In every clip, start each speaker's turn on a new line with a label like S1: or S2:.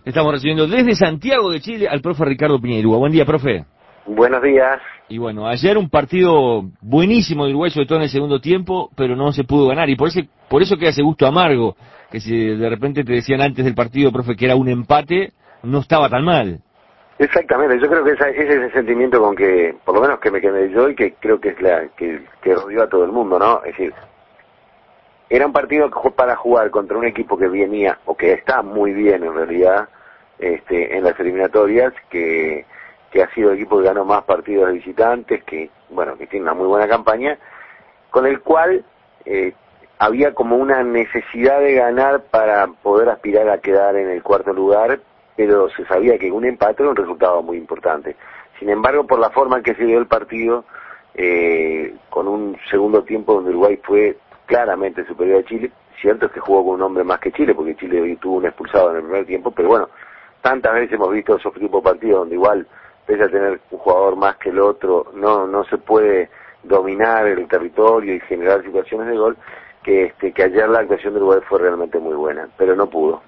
S1: Estamos recibiendo desde Santiago de Chile al profe Ricardo Piñeirúa. Buen día, profe.
S2: Buenos días.
S1: Y bueno, ayer un partido buenísimo de Uruguay, sobre todo en el segundo tiempo, pero no se pudo ganar. Y por eso queda ese gusto amargo, que si de repente te decían antes del partido, profe, que era un empate, no estaba tan mal.
S2: Exactamente, yo creo que ese es el sentimiento con que, por lo menos que me quedé yo y que creo que es que rodeó a todo el mundo, ¿no? Es decir, era un partido para jugar contra un equipo que venía, o que está muy bien en realidad, en las eliminatorias, que ha sido el equipo que ganó más partidos de visitantes, que tiene una muy buena campaña, con el cual había como una necesidad de ganar para poder aspirar a quedar en el cuarto lugar, pero se sabía que un empate era un resultado muy importante. Sin embargo, por la forma en que se dio el partido, con un segundo tiempo donde Uruguay fue claramente superior a Chile, cierto es que jugó con un hombre más que Chile, porque Chile hoy tuvo un expulsado en el primer tiempo, pero bueno, tantas veces hemos visto esos tipos de partidos donde igual, pese a tener un jugador más que el otro, no se puede dominar el territorio y generar situaciones de gol, que ayer la actuación de Uruguay fue realmente muy buena, pero no pudo.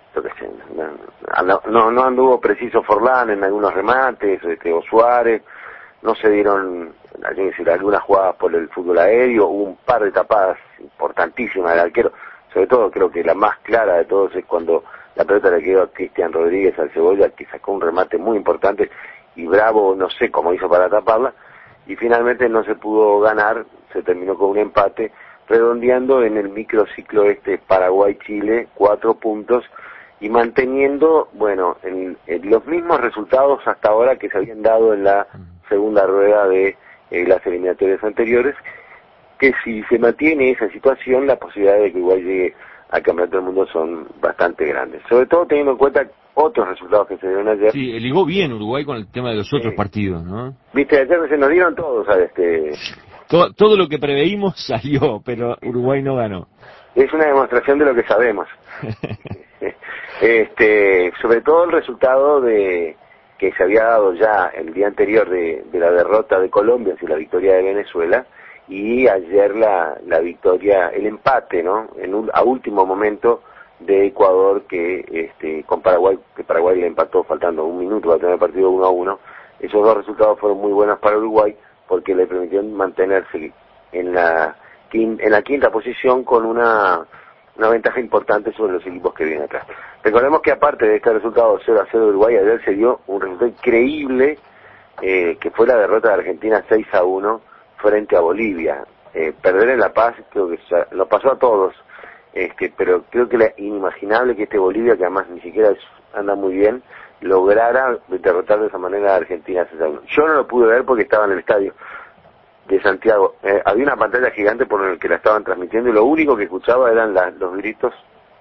S2: No anduvo preciso Forlán en algunos remates, o Suárez, no se dieron, hay que decir, algunas jugadas por el fútbol aéreo, hubo un par de tapadas importantísimas del arquero, sobre todo creo que la más clara de todos es cuando la pelota le quedó a Cristian Rodríguez al Cebolla, que sacó un remate muy importante, y Bravo no sé cómo hizo para taparla, y finalmente no se pudo ganar, se terminó con un empate, redondeando en el microciclo Paraguay-Chile 4 puntos y manteniendo, en los mismos resultados hasta ahora que se habían dado en la segunda rueda de las eliminatorias anteriores, que si se mantiene esa situación, la posibilidad de que Uruguay llegue al Campeonato del Mundo son bastante grandes, sobre todo teniendo en cuenta otros resultados que se dieron ayer.
S1: Sí, ligó bien Uruguay con el tema de los otros partidos, ¿no?
S2: Viste, ayer se nos dieron todos, ¿sabes?
S1: Todo lo que preveímos salió, pero Uruguay no ganó.
S2: Es una demostración de lo que sabemos. Sobre todo el resultado que se había dado ya el día anterior de la derrota de Colombia hacia la victoria de Venezuela, y ayer la victoria, el empate, ¿no? A último momento de Ecuador con Paraguay, que Paraguay le empató faltando un minuto para tener el partido 1-1. Esos dos resultados fueron muy buenos para Uruguay porque le permitieron mantenerse en la quinta posición con una ventaja importante sobre los equipos que vienen atrás. Recordemos que aparte de este resultado 0-0 de Uruguay, ayer se dio un resultado increíble, que fue la derrota de Argentina 6-1 frente a Bolivia. Perder en La Paz creo que lo pasó a todos, pero creo que era inimaginable que Bolivia, que además ni siquiera anda muy bien, lograra derrotar de esa manera a Argentina 6-1. Yo no lo pude ver porque estaba en el estadio de Santiago. Había una pantalla gigante por el que la estaban transmitiendo y lo único que escuchaba eran los gritos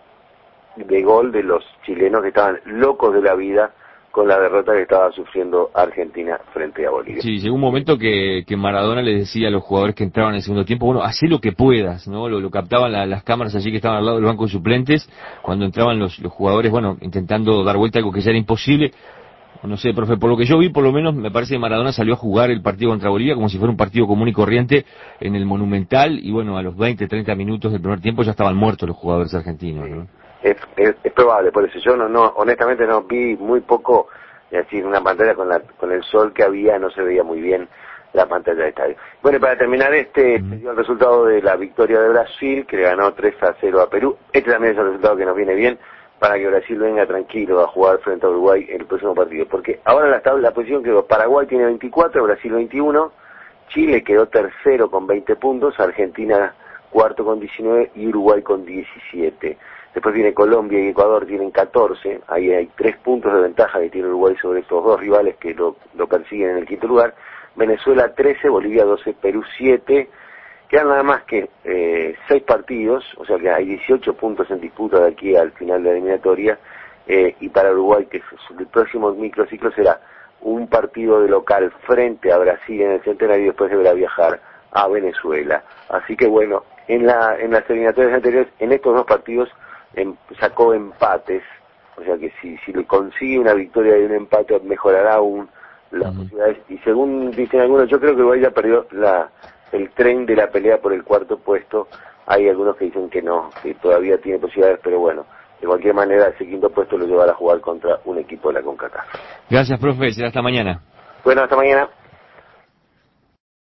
S2: de gol de los chilenos que estaban locos de la vida con la derrota que estaba sufriendo Argentina frente a Bolivia.
S1: Sí, llegó un momento que Maradona les decía a los jugadores que entraban en el segundo tiempo, bueno, hacé lo que puedas, ¿no? Lo captaban las cámaras allí que estaban al lado del banco de suplentes, cuando entraban los jugadores, intentando dar vuelta a algo que ya era imposible. No sé, profe, por lo que yo vi, por lo menos, me parece que Maradona salió a jugar el partido contra Bolivia como si fuera un partido común y corriente en el Monumental, y a los 20, 30 minutos del primer tiempo ya estaban muertos los jugadores argentinos, ¿no?
S2: Es probable, por eso yo honestamente no vi muy poco, es decir, una pantalla con el sol que había, no se veía muy bien la pantalla de estadio. Bueno, y para terminar, se dio el resultado de la victoria de Brasil, que le ganó 3-0 a Perú. También es el resultado que nos viene bien para que Brasil venga tranquilo a jugar frente a Uruguay en el próximo partido, porque ahora la posición quedó: Paraguay tiene 24, Brasil 21, Chile quedó tercero con 20 puntos, Argentina cuarto con 19 y Uruguay con 17. Después viene Colombia y Ecuador, tienen 14, ahí hay 3 puntos de ventaja que tiene Uruguay sobre estos dos rivales que lo persiguen en el quinto lugar. Venezuela 13, Bolivia 12, Perú 7, quedan nada más que 6 partidos, o sea que hay 18 puntos en disputa de aquí al final de la eliminatoria, y para Uruguay, que el próximo microciclo será un partido de local frente a Brasil en el Centenario y después deberá viajar a Venezuela. Así que en las eliminatorias anteriores, en estos dos partidos, sacó empates, o sea que si consigue una victoria y un empate mejorará aún las posibilidades, y según dicen algunos, yo creo que Uruguay ya perdió el tren de la pelea por el cuarto puesto. Hay algunos que dicen que no, que todavía tiene posibilidades, pero de cualquier manera ese quinto puesto lo llevará a jugar contra un equipo de la CONCACAF.
S1: Gracias, profe, será hasta mañana.
S2: Bueno, hasta mañana.